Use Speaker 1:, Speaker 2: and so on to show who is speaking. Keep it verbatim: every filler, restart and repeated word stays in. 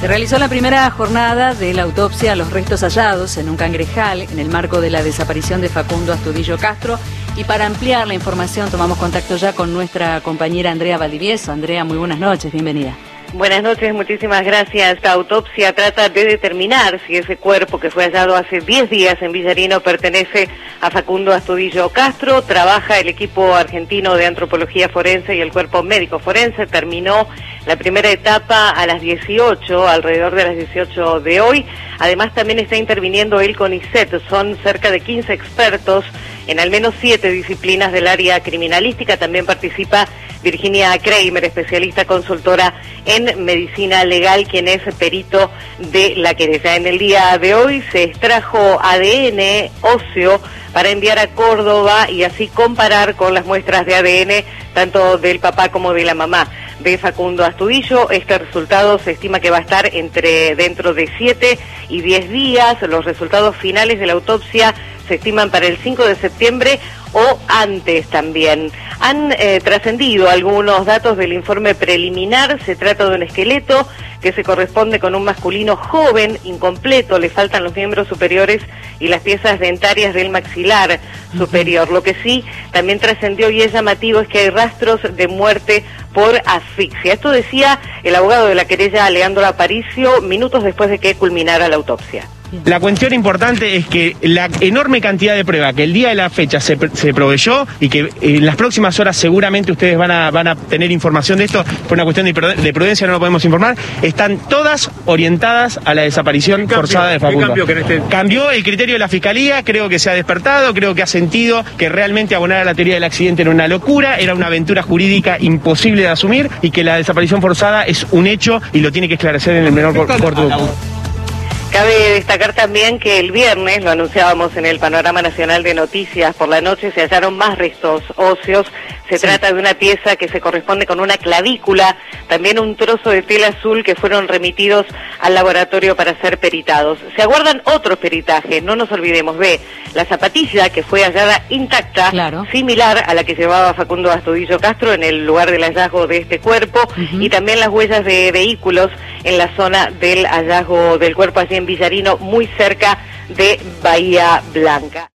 Speaker 1: Se realizó la primera jornada de la autopsia a los restos hallados en un cangrejal en el marco de la desaparición de Facundo Astudillo Castro. Y para ampliar la información tomamos contacto ya con nuestra compañera Andrea Valdivieso. Andrea, muy buenas noches, bienvenida.
Speaker 2: Buenas noches, muchísimas gracias. Esta autopsia trata de determinar si ese cuerpo que fue hallado hace diez días en Villarino pertenece a Facundo Astudillo Castro. Trabaja el equipo argentino de antropología forense y el cuerpo médico forense. Terminó la primera etapa a las dieciocho, alrededor de las dieciocho de hoy. Además también está interviniendo el CONICET. Son cerca de quince expertos en al menos siete disciplinas del área criminalística. También participa Virginia Kramer, especialista consultora en medicina legal, quien es perito de la querella. En el día de hoy se extrajo A D N óseo para enviar a Córdoba y así comparar con las muestras de A D N tanto del papá como de la mamá de Facundo Astudillo. Este resultado se estima que va a estar entre dentro de siete y diez días. Los resultados finales de la autopsia se estiman para el cinco de septiembre o antes también. Han eh, trascendido algunos datos del informe preliminar. Se trata de un esqueleto que se corresponde con un masculino joven, incompleto, le faltan los miembros superiores y las piezas dentarias del maxilar superior. Lo que sí también trascendió y es llamativo es que hay rastros de muerte por asfixia. Esto decía el abogado de la querella, Leandro Aparicio, minutos después de que culminara la autopsia.
Speaker 3: La cuestión importante es que la enorme cantidad de prueba que el día de la fecha se, se proveyó y que en las próximas horas seguramente ustedes van a, van a tener información de esto, por una cuestión de, de prudencia no lo podemos informar, están todas orientadas a la desaparición forzada de Facundo.
Speaker 4: ¿Qué cambió, que en este...
Speaker 3: Cambió el criterio de la Fiscalía, creo que se ha despertado, creo que ha sentido que realmente abonar a la teoría del accidente era una locura, era una aventura jurídica imposible de asumir y que la desaparición forzada es un hecho y lo tiene que esclarecer en el menor corto.
Speaker 2: Cabe destacar también que el viernes, lo anunciábamos en el Panorama Nacional de Noticias, por la noche se hallaron más restos óseos. Se sí. trata de una pieza que se corresponde con una clavícula, también un trozo de tela azul que fueron remitidos al laboratorio para ser peritados. Se aguardan otros peritajes, no nos olvidemos de la zapatilla que fue hallada intacta,
Speaker 1: claro.
Speaker 2: similar a la que llevaba Facundo Astudillo Castro en el lugar del hallazgo de este cuerpo, uh-huh. y también las huellas de vehículos en la zona del hallazgo del cuerpo allí en Villarino, muy cerca de Bahía Blanca.